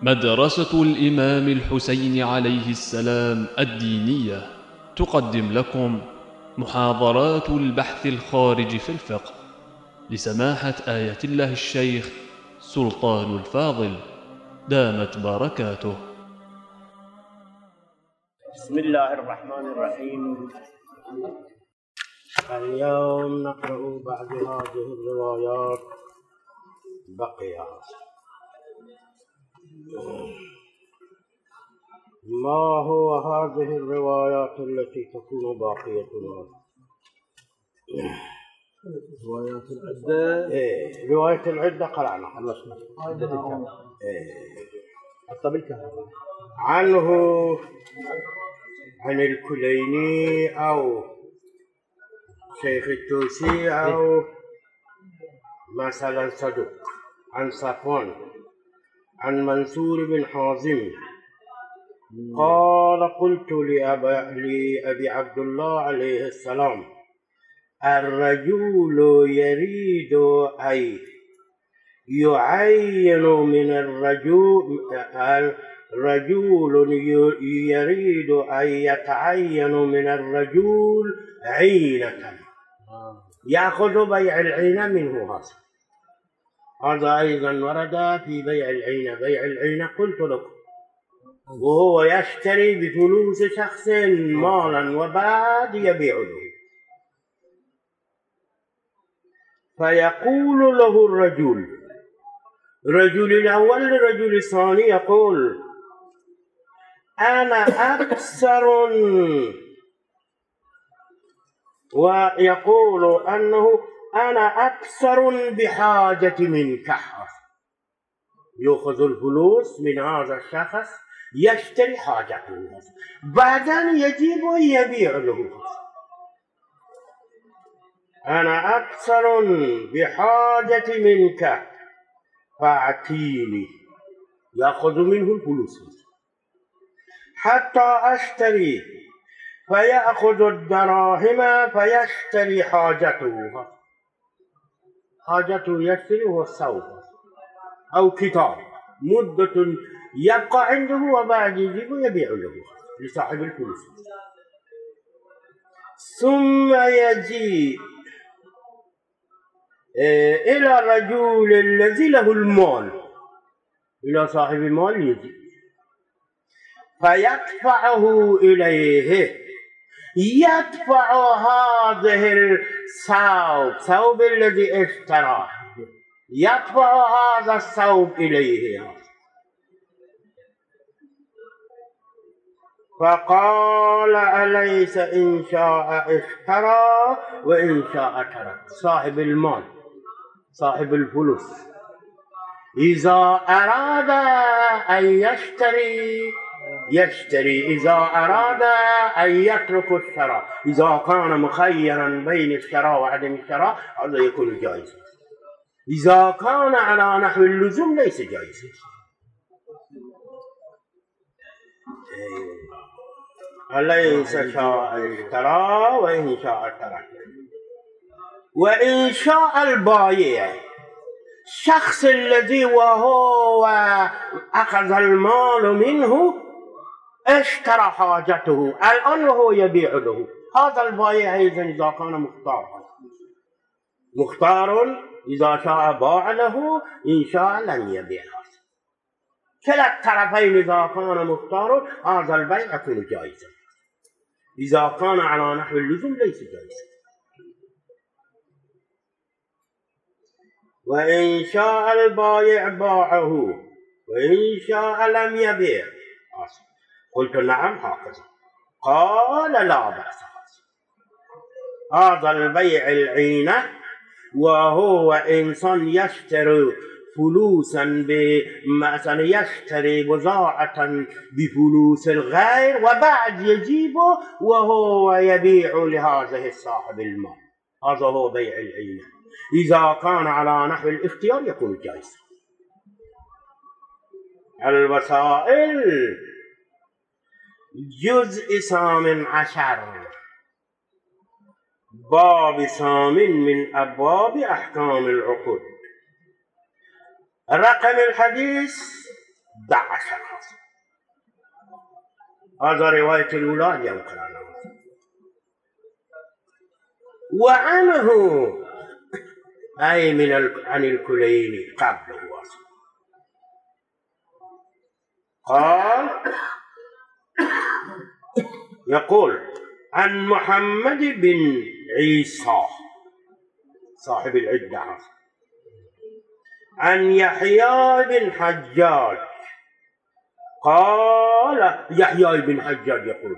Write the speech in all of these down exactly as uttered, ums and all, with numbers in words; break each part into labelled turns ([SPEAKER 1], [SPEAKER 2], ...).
[SPEAKER 1] مدرسة الإمام الحسين عليه السلام الدينية تقدم لكم محاضرات البحث الخارج في الفقه لسماحة آية الله الشيخ سلطان الفاضل دامت بركاته.
[SPEAKER 2] بسم الله الرحمن الرحيم. اليوم نقرأ بعض هذه الروايات بقية. ما هو هذه الروايات التي تكون باقية؟
[SPEAKER 3] روايات العدة.
[SPEAKER 2] إيه رواية العدة قرأنا خلصنا.
[SPEAKER 3] عدة الكهف.
[SPEAKER 2] إيه
[SPEAKER 3] حتى بالكهف.
[SPEAKER 2] عنه عن الكليني أو شيخ التوسي أو مثلا صدوق عن صفوان عن منصور بن حازم قال قلت لأبي, لأبي عبد الله عليه السلام الرجل يريد أن يعين من الرجل رجل يريد أن يتعين من الرجل عينة يأخذ بيع العينة منه. هذا هذا أيضا ورد في بيع العينة. بيع العينة قلت لكم وهو يشتري بفلوس شخص مالا وبعد يبيع له، فيقول له الرجل رجل الأول للرجل الثاني يقول أنا أكثر، ويقول أنه أنا أكثر بحاجة منك. يأخذ الفلوس من هذا الشخص يشتري حاجته، بعدين يجيب ويبيع له. أنا أكثر بحاجة منك فأعطيني، يأخذ منه الفلوس حتى أشتري، فيأخذ الدراهم فيشتري حاجته. حاجته يشتري هو الثوب أو كتاب مدة يبقى عنده وبعد يجيب ويبيع له لصاحب الفلوس. ثم يجي إلى الرجل الذي له المال، إلى صاحب المال يجي فيدفعه إليه، يدفع هذه الثوب ثوب الذي اشتراه، يدفع هذا الثوب إليه. فقال أليس إن شاء اشترى وإن شاء ترك؟ صاحب المال صاحب الفلوس إذا أراد أن يشتري يشتري، إذا أراد أن يترك الشراء، إذا كان مخيرا بين الشراء وعدم الشراء هذا يكون جائز. إذا كان على نحو اللزوم ليس جائز. أليس شاء اشترى وإن شاء ترك. وإن شاء البايع الشخص الذي وهو أخذ المال منه اشترى حاجته الآن وهو يبيع له، هذا البايع أيضا إذا كان مختار مختار إذا شاء باع له، إن شاء لم يبيع. كلا الطرفين إذا كان مختار هذا البيع يكون جائزا. إذا كان على نحو اللزوم ليس جائزا. وإن شاء البايع باعه وإن شاء لم يبيع. قلت نعم هكذا. قال لا بأس. هذا البيع العينة وهو إنسان يشتري فلوسا مثلا يشتري بضاعة بفلوس الغير وبعد يجيبه وهو يبيع لهذه صاحب المال، هذا هو بيع العينة. إذا كان على نحو الاختيار يكون جائز. الوسائل جزء ثامن عشر باب ثامن من أبواب أحكام العقود. رقم الحديث عشر حاصل. هذا رواية الأولى ينقل عنه. وعنه أي من عن الكليني قبله أصلا قال يقول عن محمد بن عيسى صاحب العدة عن يحيى بن حجاج قال يحيى بن حجاج يقول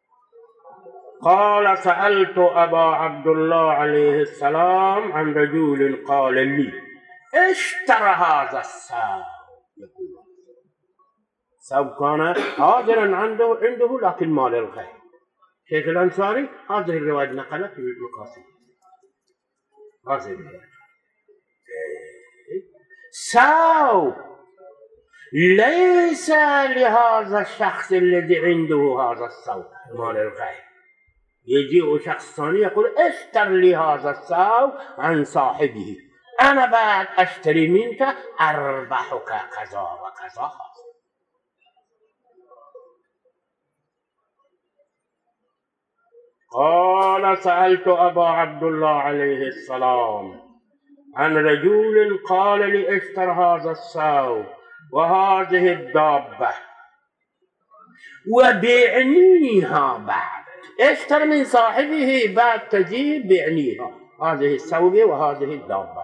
[SPEAKER 2] قال سألت أبا عبد الله عليه السلام عن رجل قال لي اشترى هذا الساو. يقول ساو كان حاضرا عنده عنده لكن مال الغير. شيخ الأنصاري هذه الرواية نقلت في المقاصد. هذه الرواية ساو ليس لهذا الشخص الذي عنده هذا الساو مال الغير. يجيء شخص ثاني يقول اشتر لي هذا الساو عن صاحبه، أنا بعد أشتري منك أربحك كذا وكذا. قال سألت أبا عبد الله عليه السلام عن رجل قال لي اشتر هذا الساو وهذه الدابة وبيعنيها بعد. اشتر من صاحبه بعد تجيب بيعنيها هذه السوبة وهذه الدابة.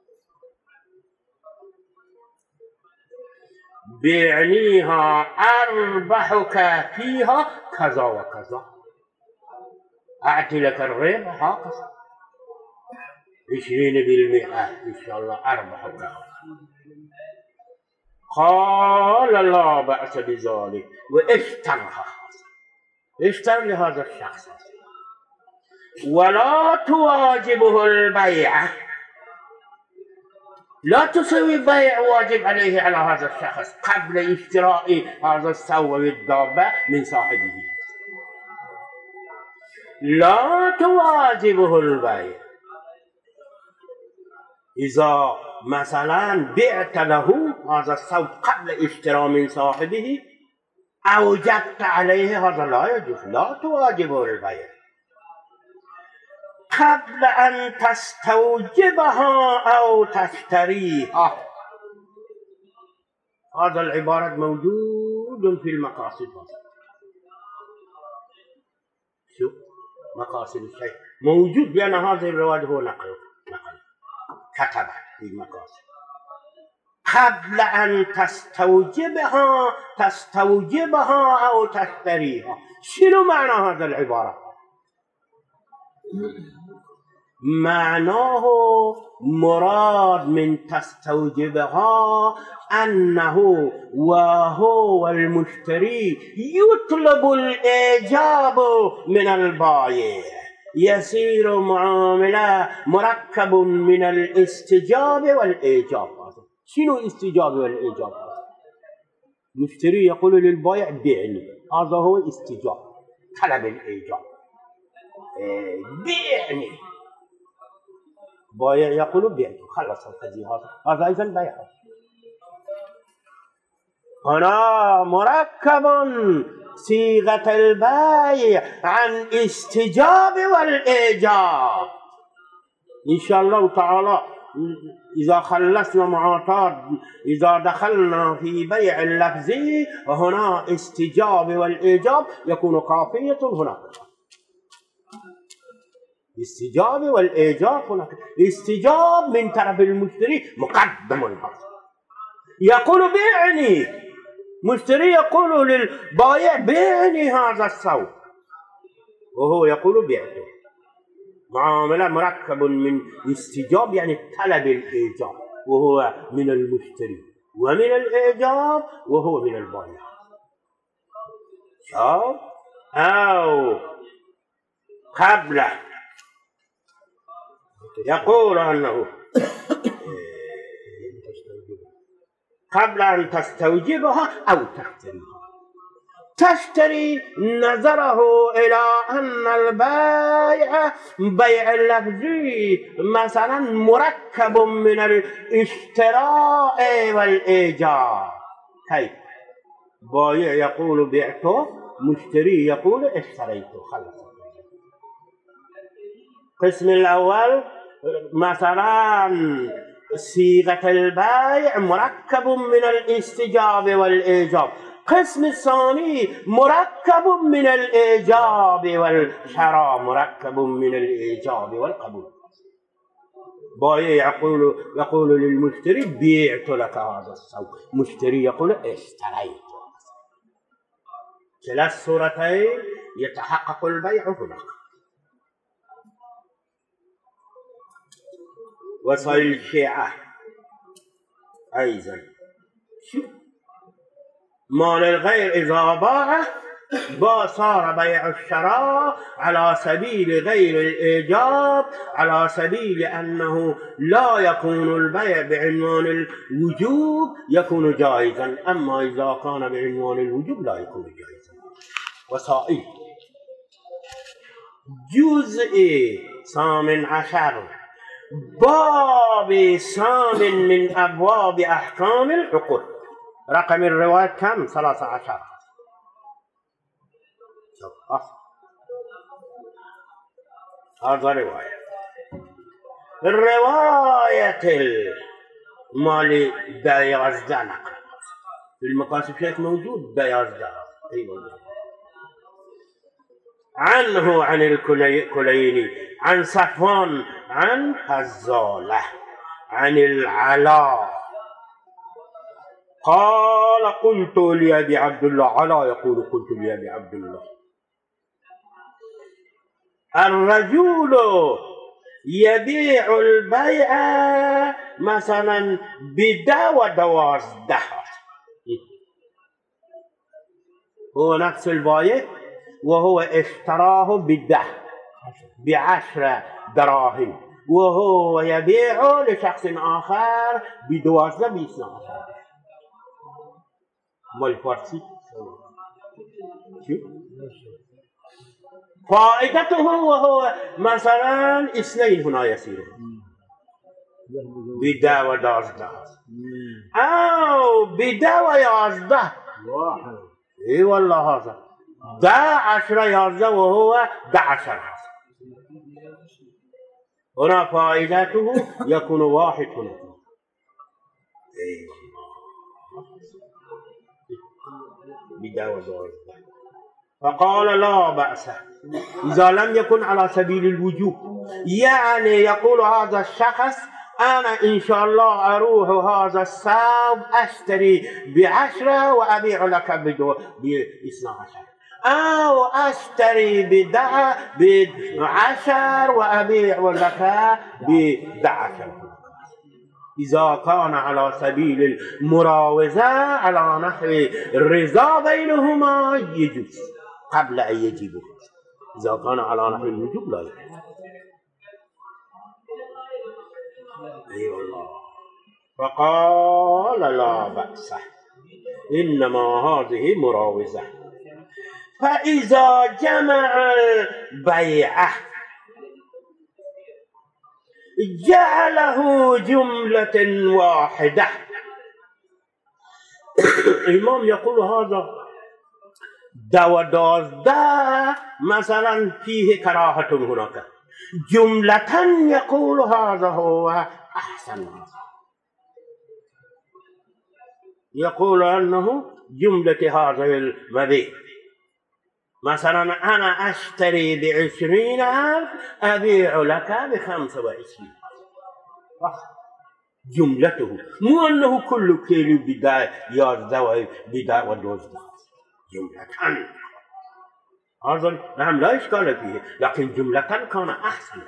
[SPEAKER 2] بيعنيها أربحك فيها كذا وكذا، أعطي لك الربح هكذا عشرين بالمئة إن شاء الله أربحك. قال لا بأس بذلك واشترها اشتر لهذا الشخص ولا تواجبه البيع، لا تسوي بيع واجب عليه على هذا الشخص قبل اشتراء هذا السو والدابة من صاحبه. لا تواجبه البيع. إذا مثلا بعت له هذا السو قبل اشتراء من صاحبه أوجبت عليه هذا لا يجوز. لا تواجبه البيع قبل أن تستوجبها أو تشتريها. هذا العبارة موجود في المقاصد. شوف مقاصد الشيء موجود لأن هذه الرواية هو نقل نقل كتب في المقاصد قبل أن تستوجبها تستوجبها أو تشتريها. شنو معنى هذا العبارة؟ معناه مراد من تستوجبها أنه وهو المشتري يطلب الإيجاب من البائع، يصير معاملة مركب من الاستجاب والإيجاب. شنو الاستجاب والإيجاب؟ المشتري يقول للبائع بيعني، هذا هو استجاب طلب الإيجاب. بيعني بائع يقول بيعني خلص القضية، هذا هذا أيضا بيع. هنا مركب صيغة البيع عن استجاب والإيجاب. إن شاء الله تعالى إذا خلصنا معاطات إذا دخلنا في بيع اللفظي وهنا استجاب والإيجاب يكون كافية هناك. استجاب والإيجاب هناك. استجاب من طرف المشتري مقدم الحظ، يقول بيعني، مشتري يقول للبائع بيعني هذا السوق وهو يقول بيعته. معاملة مركب من استجاب يعني طلب الإيجاب وهو من المشتري، ومن الإيجاب وهو من البائع. أو قبل يقول أنه قبل أن تستوجبها أو تشتريها. تشتري نظره إلى أن البيع بيع اللفظي مثلا مركب من الاشتراء والإيجاب. كيف؟ بائع يقول بعت، مشتري يقول اشتريت. خلص. القسم الأول مثلا صيغة البيع مركب من الاستجابة والإيجاب. القسم الثاني مركب من الإيجاب والشراء، مركب من الإيجاب والقبول. بائع يقول يقول للمشتري بيعت لك هذا الثوب، مشتري يقول اشتريت. كلا الصورتين يتحقق البيع هناك. وصل الشيعة أيضا مال الغير إذا باعه با صار بيع الشراء على سبيل غير الإيجاب، على سبيل أنه لا يكون البيع بعنوان الوجوب، يكون جائزا. أما إذا كان بعنوان الوجوب لا يكون جائزا. وسائل جزء ثامن عشر، باب ثامن من أبواب أحكام العقود. رقم الرواية كم؟ ثلاثة عشر. هذا رواية. الرواية المالي بيازدة نقل في المقاصد شيخ موجود بيازدة. أي موجود. عنه عن الكليني عن صفوان عن حزالة عن العلاء قال قلت لأبي عبد الله، علاء يقول قلت لأبي عبد الله الرجل يبيع البيع مثلا بدا ودوازده، هو نفس البايع وهو اشتراه بده بعشر دراهم، وهو يبيعه لشخص آخر بدوازده باثنى عشر. والفارسي فائدته وهو مثلا اثنين هنا يصير بدا ودازده أو بدا ويازده واحد. اي والله هذا دا عشرة يازده وهو دا عشر. هنا فائدته يكون واحد هنا. اي بدا ودازده. فقال لا بأس إذا لم يكن على سبيل الوجوب، يعني يقول هذا الشخص أنا إن شاء الله أروح هذا الثوب أشتري بعشرة وأبيع لك باثنى عشر، أو أشتري بدع بعشر وأبيع لك بدع عشر. إذا كان على سبيل المراوزة على نحو الرضا بينهما يجوز قبل أن يجيبه. إذا كان على نحو الوجوب لا يجوز. أي والله. فقال لا بأس، إنما هذه مراوزة. فإذا جمع البيع جعله جملة واحدة. الإمام يقول هذا دا ودازده مثلا فيه كراهة هناك، جملة يقول هذا هو أحسن. يقول أنه جملة هذا المبيع مثلا أنا أشتري بعشرين ألف أبيع لك بخمسة وعشرين. جملته مو أنه كل كيلو بداية يازده بداية ودوزده، جملة. هذا نعم لا إشكال فيه، لكن جملة كان أحسن.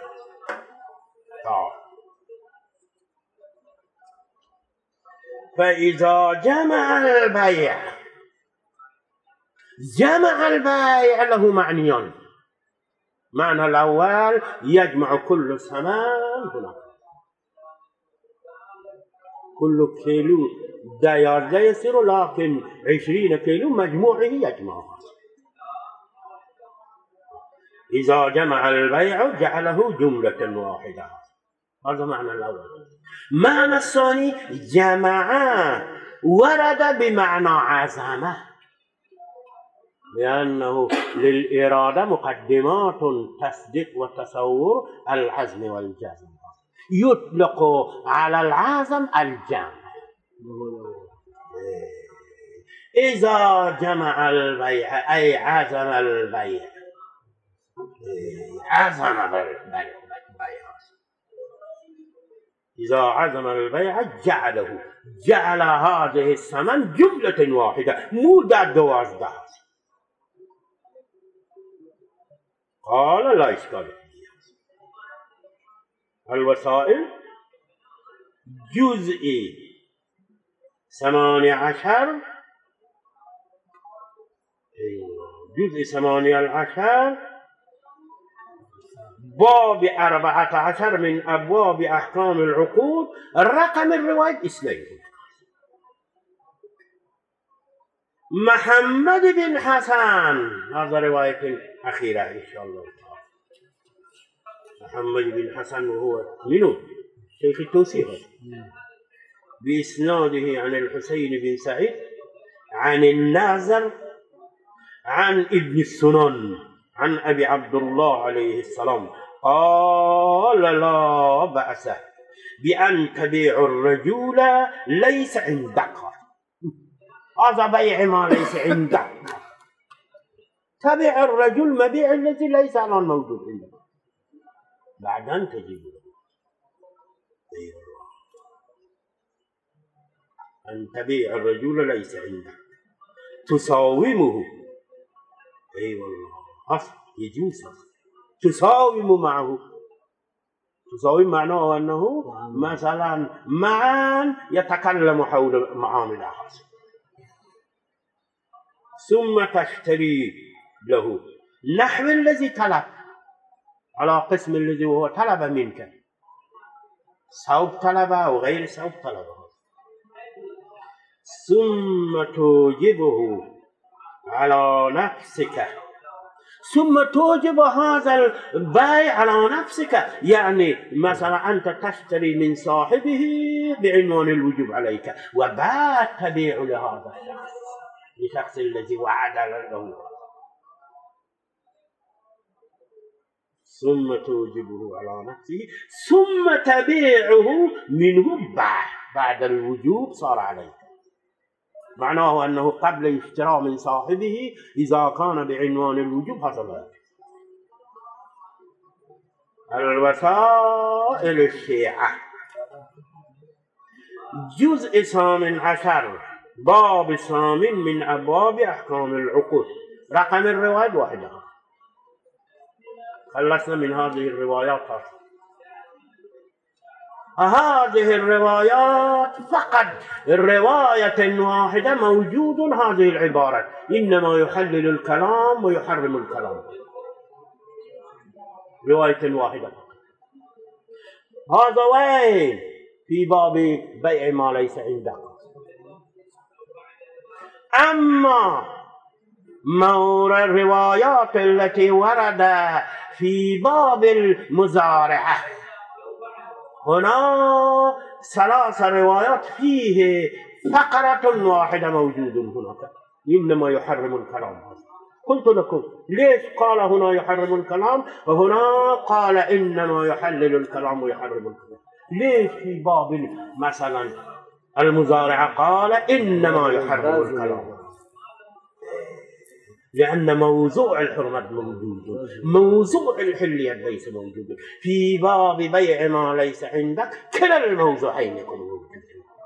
[SPEAKER 2] فإذا جمع البيع، جمع البيع له معنيان. معنى الأول يجمع كل ثمن هنا، كل كيلو ديار يصير، لكن عشرين كيلو مجموعه يجمع. إذا جمع البيع جعله جملة واحدة. هذا معنى الأول. معنى الثاني جمع ورد بمعنى عزمة. لأنه للإرادة مقدمات تصديق وتصور العزم والجزم. يطلق على العزم الجمع إذا جمع البيع أي عزم البيع، عزم البيع إذا عزم البيع جعله، جعل هذه الثمن جملة واحدة مو در دوازده. قال لا إشكال فيه. الوسائل جزء ثمانية عشر جزء ثمانية عشر باب أربعة عشر من أبواب أحكام العقود. رقم الرواية اثنين. محمد بن حسن، هذا رواية أخيرة إن شاء الله تعالى. محمد بن حسن وهو منو؟ شيخ التوسيق، بإسناده عن الحسين بن سعيد عن النازل عن ابن السنن عن أبي عبد الله عليه السلام قال لا بأس بأن تبيع الرجل ليس عندك. هذا بيع ما ليس عندك. تبيع الرجل مبيع الذي ليس الآن موجود عندك، بعد أن تجيبه. أن تبيع الرجل ليس عندك تساومه. أي أيوة والله أصل يجوز تساوم معه. تساوم معناه أنه مثلا معا يتكلم حول معاملة خاصة، ثم تشتري له نحو الذي طلب على قسم الذي هو طلب منك، ثوب طلب أو غير ثوب طلب، ثم توجبه على نفسك، ثم توجب هذا البيع على نفسك. يعني مثلا أنت تشتري من صاحبه بعنوان الوجوب عليك، وبعد تبيع لهذا الشخص، لشخص الذي وعد له، ثم توجبه على نفسه، ثم تبيعه منه بعد بعد الوجوب صار عليك. معناه أنه قبل اشتراء من صاحبه إذا كان بعنوان الوجوب حصل. الوسائل الشيعة جزء ثامن عشر باب ثامن من أبواب أحكام العقود. رقم الرواية واحدة. خلصنا من هذه الروايات. هذه الروايات فقط رواية واحدة موجود هذه العبارة إنما يحلل الكلام ويحرم الكلام، رواية واحدة. هذا وين؟ في باب بيع ما ليس عندك. أما مورد الروايات التي ورد في باب المزارعة هنا ثلاث روايات فيه فقرة واحدة موجود هناك إنما يحرم الكلام. قلت لكم ليش قال هنا يحرم الكلام وهنا قال إنما يحلل الكلام ويحرم الكلام؟ ليش في باب مثلا المزارعة قال إنما يحرم الكلام؟ لأن موضوع الحرمة موجود، موضوع الحلية ليس موجود. في باب بيع ما ليس عندك كلا الموضوعين يكون موجود.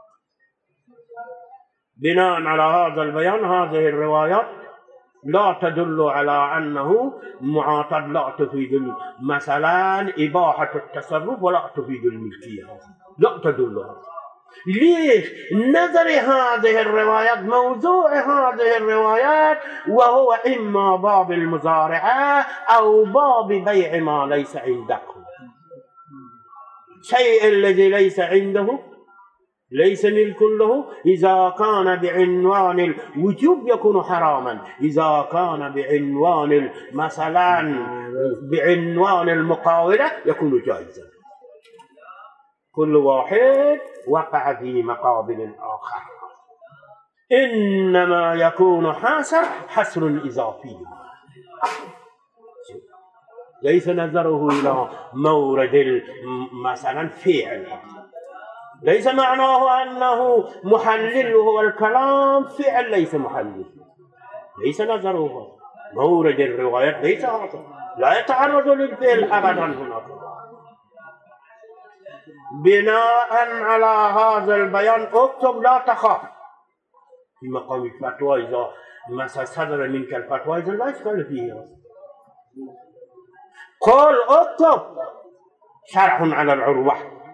[SPEAKER 2] بناء على هذا البيان هذه الروايات لا تدل على أنه معاطد، لا تفيد مثلا إباحة التصرف ولا تفيد الملكية، لا تدل هذا. ليش؟ نظر هذه الروايات، موضوع هذه الروايات وهو إما باب المزارعة أو باب بيع ما ليس عنده. شيء الذي ليس عنده ليس ملك له، إذا كان بعنوان الوجوب يكون حراما، إذا كان بعنوان مثلا بعنوان المقاولة يكون جائزا. كل واحد وقع في مقابل آخر. إنما يكون حسر حسر إضافي، ليس نظره إلى مورد مثلا فعل، ليس معناه أنه محلل هو الكلام، فعل ليس محلل، ليس نظره مورد الروايات ليس هذا، لا يتعرض للفعل أبدا هناك. بناء على هذا البيان اكتب لا تخاف في مقام الفتوى، إذا مثلا صدر منك الفتوى إذا لا إشكال فيه، قل اكتب شرح على العروة،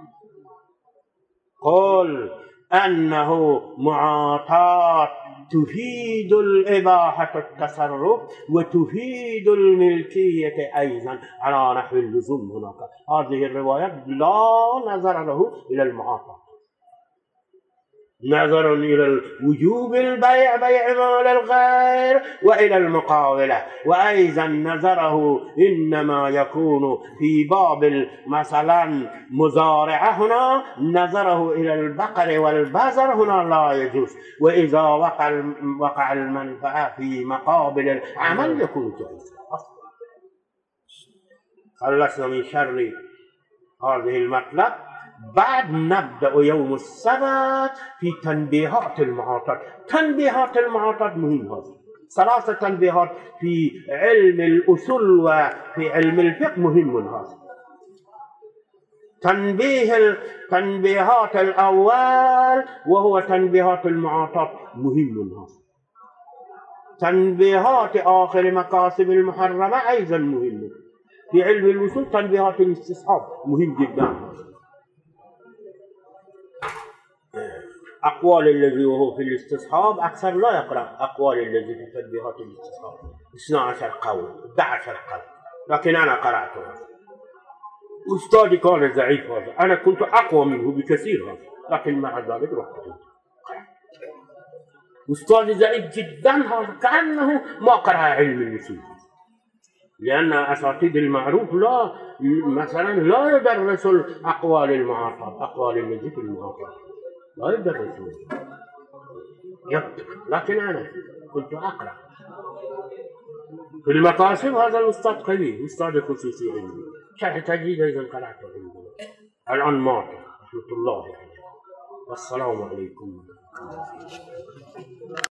[SPEAKER 2] قل أنه معاطاة تفيد الإباحة التصرف وتفيد الملكية أيضا على نحو اللزوم هناك. هذه الروايات لا نظر له إلى المعاطاة، نظر إلى وجوب البيع بيع مال الغير وإلى المقاولة، وأيضا نظره إنما يكون في باب مثلا مزارعة، هنا نظره إلى البقر والبزر هنا لا يجوز، وإذا وقع وقع المنفعة في مقابل العمل يكون جائزا. خلصنا من شر هذه المطلب. بعد نبدأ يوم السبت في تنبيهات المعاطاة. تنبيهات المعاطاة مهم، هذه ثلاثة تنبيهات في علم الأصول وفي علم الفقه مهم. هذا تنبيه التنبيهات الأول وهو تنبيهات المعاطاة مهم. هذا تنبيهات آخر مقاصد المحرمة أيضا مهم. في علم الأصول تنبيهات الاستصحاب مهم جدا. أقوال الذي وهو في الاستصحاب أكثر لا يقرأ أقوال الذي في تنبيهات الاستصحاب، اثنا عشر قول احد عشر قول، لكن أنا قرأته. أستاذي كان ضعيف هذا، أنا كنت أقوى منه بكثير هذا، لكن مع ذلك رحت أستاذي ضعيف جدا هذا، كأنه ما قرأ علم الأصول، لأن أساتذة المعروف لا مثلا لا يدرس الأقوال المعاطاة، أقوال الذي في المعاطاة لا يدرسون يكتب، لكن أنا كنت أقرأ في المقاصد. هذا الأستاذ قوي، أستاذ خصوصي علمي، شرح تجديد أيضا قرأته الآن مات رحمة الله عليه. والسلام عليكم.